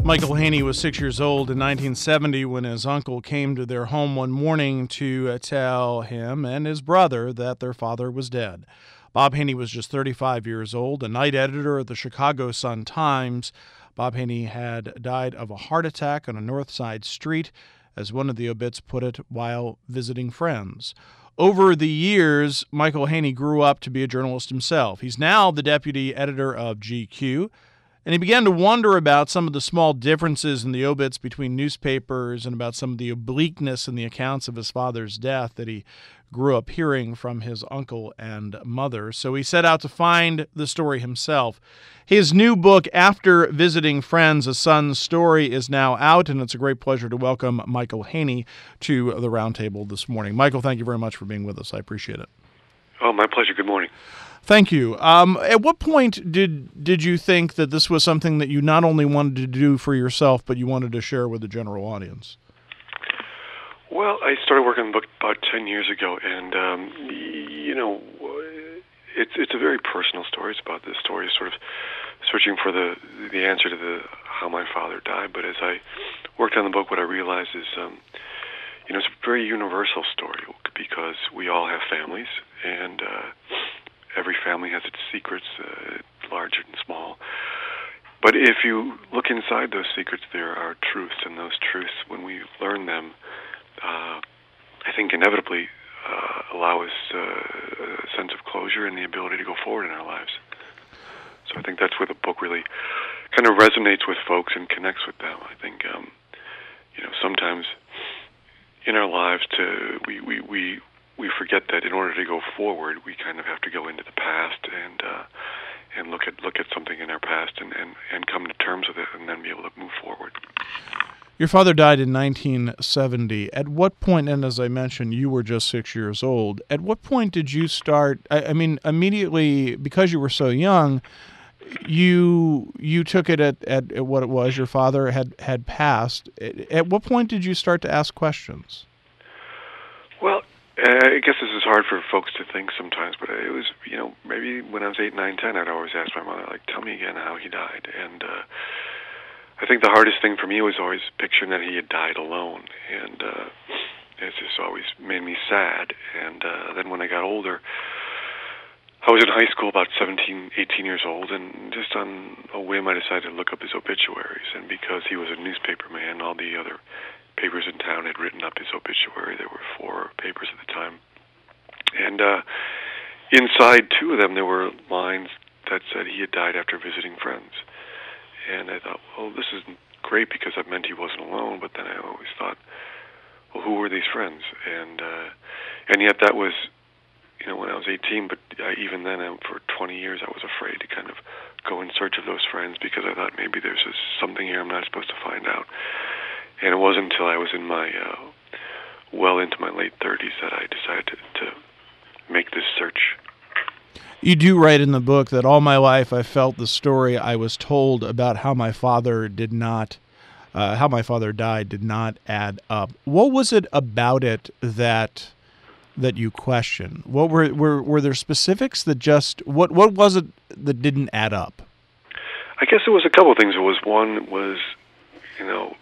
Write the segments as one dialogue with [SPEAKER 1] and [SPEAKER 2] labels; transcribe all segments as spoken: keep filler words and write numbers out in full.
[SPEAKER 1] Michael Haney was six years old in nineteen seventy when his uncle came to their home one morning to uh, tell him and his brother that their father was dead. Bob Haney was just thirty-five years old, a night editor at the Chicago Sun-Times. Bob Haney had died of a heart attack on a North Side street, as one of the obits put it, while visiting friends. Over the years, Michael Haney grew up to be a journalist himself. He's now the deputy editor of G Q. And he began to wonder about some of the small differences in the obits between newspapers and about some of the obliqueness in the accounts of his father's death that he grew up hearing from his uncle and mother. So he set out to find the story himself. His new book, After Visiting Friends, A Son's Story, is now out, and it's a great pleasure to welcome Michael Haney to the roundtable this morning. Michael, thank you very much for being with us. I appreciate it.
[SPEAKER 2] Oh, my pleasure. Good morning.
[SPEAKER 1] Thank you. Um, at what point did did you think that this was something that you not only wanted to do for yourself, but you wanted to share with the general audience?
[SPEAKER 2] Well, I started working on the book about ten years ago, and, um, you know, it's it's a very personal story. It's about the story of sort of searching for the the answer to the how my father died. But as I worked on the book, what I realized is, um, you know, it's a very universal story because we all have families, and uh, every family has its secrets, uh, large and small. But if you look inside those secrets, there are truths, and those truths, when we learn them, uh, I think inevitably uh, allow us uh, a sense of closure and the ability to go forward in our lives. So I think that's where the book really kind of resonates with folks and connects with them. I think, um, you know, sometimes in our lives, to we we we we forget that in order to go forward, we kind of have to go into the past and uh, and look at look at something in our past and, and, and come to terms with it, and then be able to move forward.
[SPEAKER 1] Your father died in nineteen seventy. At what point, and as I mentioned, you were just six years old, at what point did you start, I, I mean, immediately, because you were so young, you you took it at, at, at what it was, your father had, had passed. At, at what point did you start to ask questions?
[SPEAKER 2] Well, I guess this is hard for folks to think sometimes, but it was, you know, maybe when I was eight, nine, ten, I'd always ask my mother, like, tell me again how he died. And uh, I think the hardest thing for me was always picturing that he had died alone. And uh, it just always made me sad. And uh, then when I got older, I was in high school, about seventeen, eighteen years old, and just on a whim I decided to look up his obituaries. And because he was a newspaper man, all the other papers in town had written up his obituary. There were four papers at the time. And uh, inside two of them, there were lines that said he had died after visiting friends. And I thought, well, this isn't great because it meant he wasn't alone, but then I always thought, well, who were these friends? And uh, and yet that was, you know, when I was eighteen, but I, even then, uh, for twenty years, I was afraid to kind of go in search of those friends because I thought maybe there's just something here I'm not supposed to find out. And it wasn't until I was in my, uh, well into my late thirties that I decided to, to make this search.
[SPEAKER 1] You do write in the book that all my life I felt the story I was told about how my father did not, uh, how my father died did not add up. What was it about it that that you question? What were were were there specifics that just what what was it that didn't add up?
[SPEAKER 2] I guess it was a couple of things. It was one was, you know.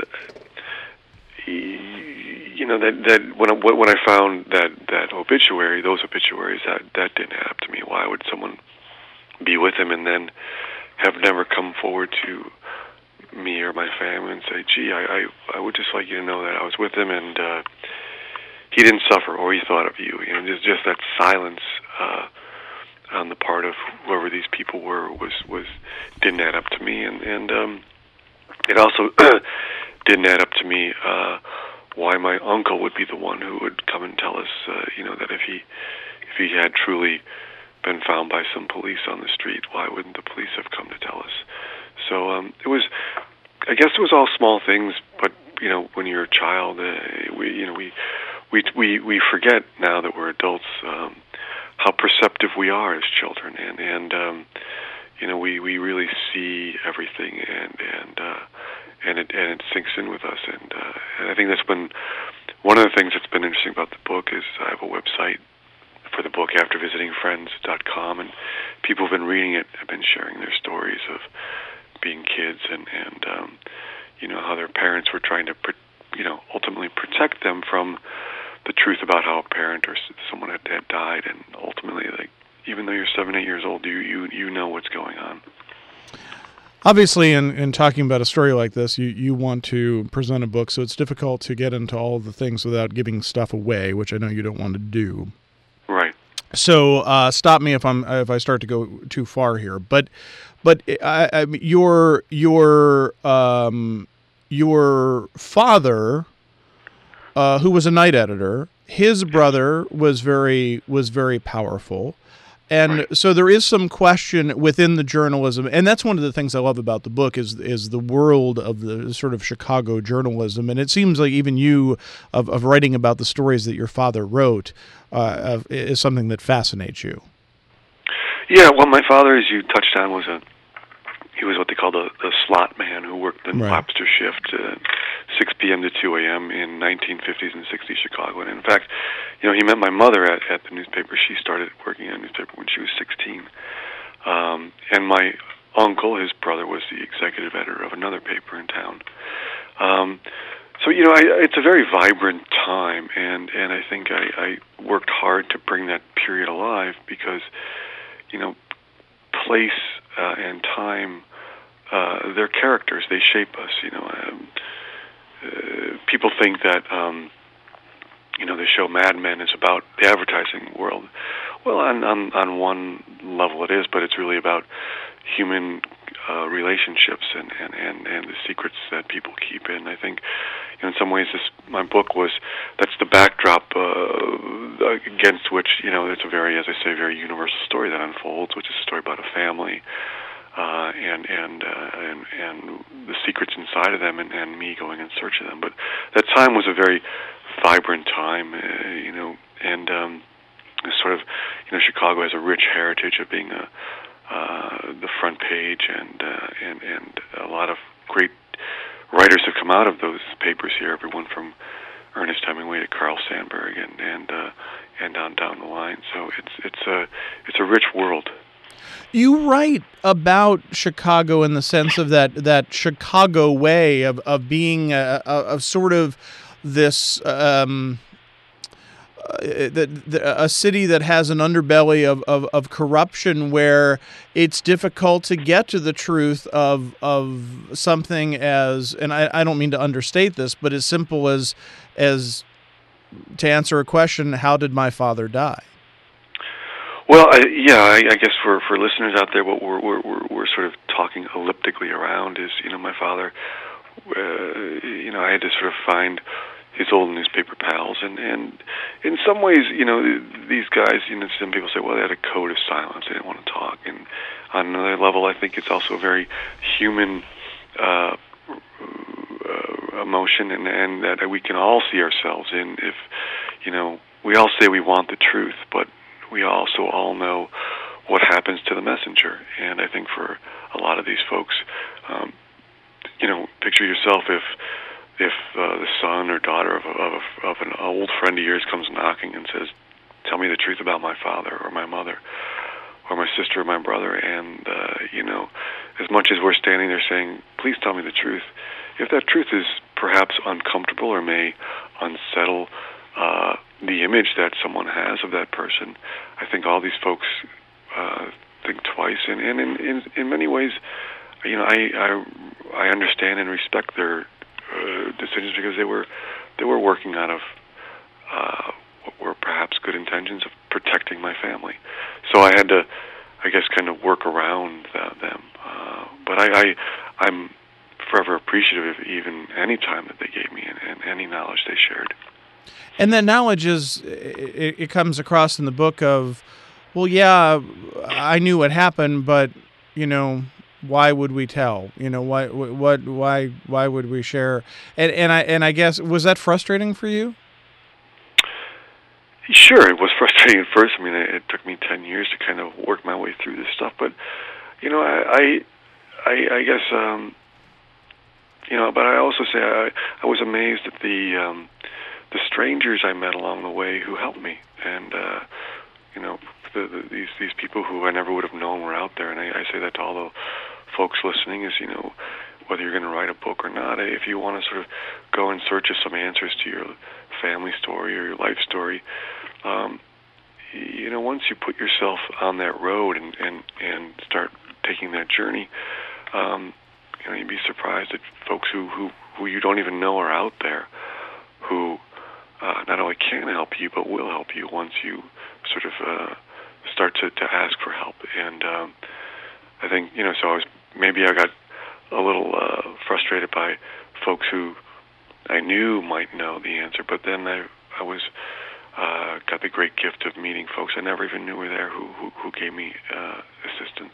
[SPEAKER 2] You know that that when I, when I found that, that obituary, those obituaries, that that didn't add up to me. Why would someone be with him and then have never come forward to me or my family and say, "Gee, I I, I would just like you to know that I was with him and uh, he didn't suffer or he thought of you." You know, just just that silence uh, on the part of whoever these people were was was didn't add up to me, and and um, it also didn't add up to me uh, why my uncle would be the one who would come and tell us, uh, you know, that if he if he had truly been found by some police on the street, why wouldn't the police have come to tell us? So um, it was, I guess, it was all small things, but you know, when you're a child, uh, we you know we we we we forget now that we're adults um, how perceptive we are as children, and and um, you know we, we really see everything, and and uh, and it and it sinks in with us, and uh, and I think that's been one of the things that's been interesting about the book is I have a website for the book, after visiting friends dot com, and people have been reading it, have been sharing their stories of being kids, and and um, you know how their parents were trying to, you know, ultimately protect them from the truth about how a parent or someone had, had died, and ultimately, like, even though you're seven, eight years old, you you you know what's going on.
[SPEAKER 1] Obviously, in, in talking about a story like this, you, you want to present a book, so it's difficult to get into all of the things without giving stuff away, which I know you don't want to do.
[SPEAKER 2] Right.
[SPEAKER 1] So uh, stop me if I'm if I start to go too far here. But but I, I, your your um, your father, uh, who was a night editor, his brother was very was very powerful. And
[SPEAKER 2] right.
[SPEAKER 1] so there is some question within the journalism, and that's one of the things I love about the book is is the world of the sort of Chicago journalism. And it seems like even you, of, of writing about the stories that your father wrote, uh, is something that fascinates you.
[SPEAKER 2] Yeah, well, my father, as you touched on, was a he was what they called a, a slot man who worked the
[SPEAKER 1] Right.
[SPEAKER 2] lobster shift, uh, six p.m. to two a.m. in nineteen fifties and sixties Chicago. And in fact, you know, he met my mother at, at the newspaper. She started working at a newspaper when she was sixteen. Um, and my uncle, his brother, was the executive editor of another paper in town. Um, so, you know, I, it's a very vibrant time, and, and I think I, I worked hard to bring that period alive because, you know, place uh, and time, uh, they're characters. They shape us. You know, um, uh, people think that um, you know the show Mad Men is about the advertising world. Well, on on, on one level it is, but it's really about human uh, relationships and, and, and, and the secrets that people keep. And I think, you know, in some ways, this my book was that's the backdrop uh, against which, you know, it's a very, as I say, very universal story that unfolds, which is a story about a family uh, and and, uh, and and the secrets inside of them, and, and me going in search of them. But that time was a very vibrant time, uh, you know, and um, sort of, you know, Chicago has a rich heritage of being a Uh, the front page, and uh, and and a lot of great writers have come out of those papers here. Everyone from Ernest Hemingway to Carl Sandburg, and and uh, and on down the line. So it's it's a it's a rich world.
[SPEAKER 1] You write about Chicago in the sense of that that Chicago way of of being a, a, of sort of this. Um, Uh, the, the, a city that has an underbelly of, of, of corruption where it's difficult to get to the truth of of something as, and I, I don't mean to understate this, but as simple as as to answer a question, how did my father die?
[SPEAKER 2] Well, I, yeah, I, I guess for, for listeners out there, what we're, we're we're we're sort of talking elliptically around is, you know, my father. Uh, you know, I had to sort of find his old newspaper pals, and, and in some ways, you know, these guys, you know, some people say, well, they had a code of silence, they didn't want to talk, and on another level, I think it's also a very human uh, uh, emotion, and, and that we can all see ourselves in. If, you know, we all say we want the truth, but we also all know what happens to the messenger, and I think for a lot of these folks, um, you know, picture yourself if if uh, the son or daughter of, of, of an old friend of yours comes knocking and says, tell me the truth about my father or my mother or my sister or my brother, and, uh, you know, as much as we're standing there saying, please tell me the truth, if that truth is perhaps uncomfortable or may unsettle uh, the image that someone has of that person, I think all these folks uh, think twice, and, and in, in, in many ways, you know, I, I, I understand and respect their Uh, decisions because they were they were working out of uh, what were perhaps good intentions of protecting my family. So I had to, I guess, kind of work around that, them. Uh, but I, I I'm forever appreciative of even any time that they gave me and, and any knowledge they shared.
[SPEAKER 1] And that knowledge is it, it comes across in the book of, well, yeah, I knew what happened, but you know, why would we tell? You know, why, what, why, why would we share? And and I and I guess, was that frustrating for you?
[SPEAKER 2] Sure, it was frustrating at first. I mean, it, it took me ten years to kind of work my way through this stuff. But you know, I, I, I, I guess, um, you know, but I also say I, I was amazed at the um, the strangers I met along the way who helped me, and uh, you know. The, the, these these people who I never would have known were out there, and I, I say that to all the folks listening is, you know, whether you're going to write a book or not, if you want to sort of go in search of some answers to your family story or your life story, um, you know, once you put yourself on that road and, and, and start taking that journey, um, you know, you'd be surprised at folks who, who, who you don't even know are out there who uh, not only can help you, but will help you once you sort of uh, start to, to ask for help. And um, I think, you know, so I was, maybe I got a little uh, frustrated by folks who I knew might know the answer, but then I, I was uh, got the great gift of meeting folks I never even knew were there who, who, who gave me uh, assistance.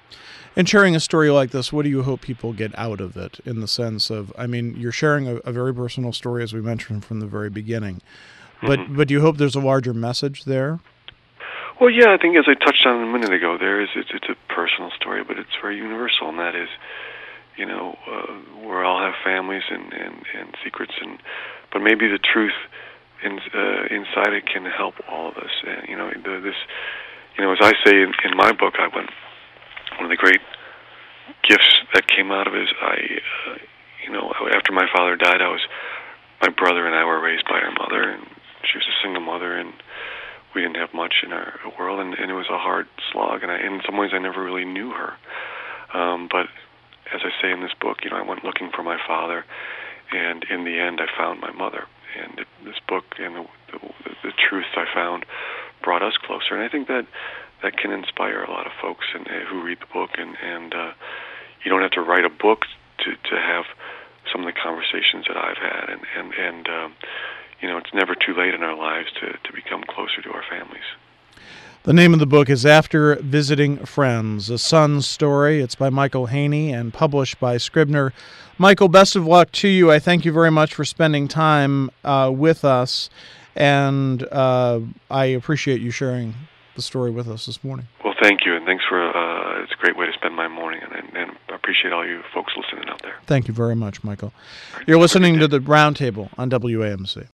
[SPEAKER 1] In sharing a story like this, what do you hope people get out of it, in the sense of, I mean, you're sharing a, a very personal story, as we mentioned from the very beginning, but mm-hmm. but do you hope there's a larger message there?
[SPEAKER 2] Well, yeah, I think as I touched on a minute ago, there is it's, it's a personal story, but it's very universal, and that is, you know, uh, we all have families and, and, and secrets, and but maybe the truth in, uh, inside it can help all of us. And, you know, the, this, you know, as I say in, in my book, I went. One of the great gifts that came out of it is I, uh, you know, after my father died, I was, my brother and I were raised by our mother, and she was a single mother, and we didn't have much in our world, and, and it was a hard slog, and I, in some ways I never really knew her. Um, but as I say in this book, you know, I went looking for my father, and in the end I found my mother, and it, this book and the, the, the truths I found brought us closer, and I think that that can inspire a lot of folks and, uh, who read the book, and, and uh, you don't have to write a book to, to have some of the conversations that I've had, and, and, and um, you know, it's never too late in our lives to, to become closer to our families.
[SPEAKER 1] The name of the book is After Visiting Friends, A Son's Story. It's by Michael Haney and published by Scribner. Michael, best of luck to you. I thank you very much for spending time uh, with us, and uh, I appreciate you sharing the story with us this morning.
[SPEAKER 2] Well, thank you, and thanks for, uh, it's a great way to spend my morning, and, and, and I appreciate all you folks listening out there.
[SPEAKER 1] Thank you very much, Michael. Right, You're listening to the Roundtable on W A M C.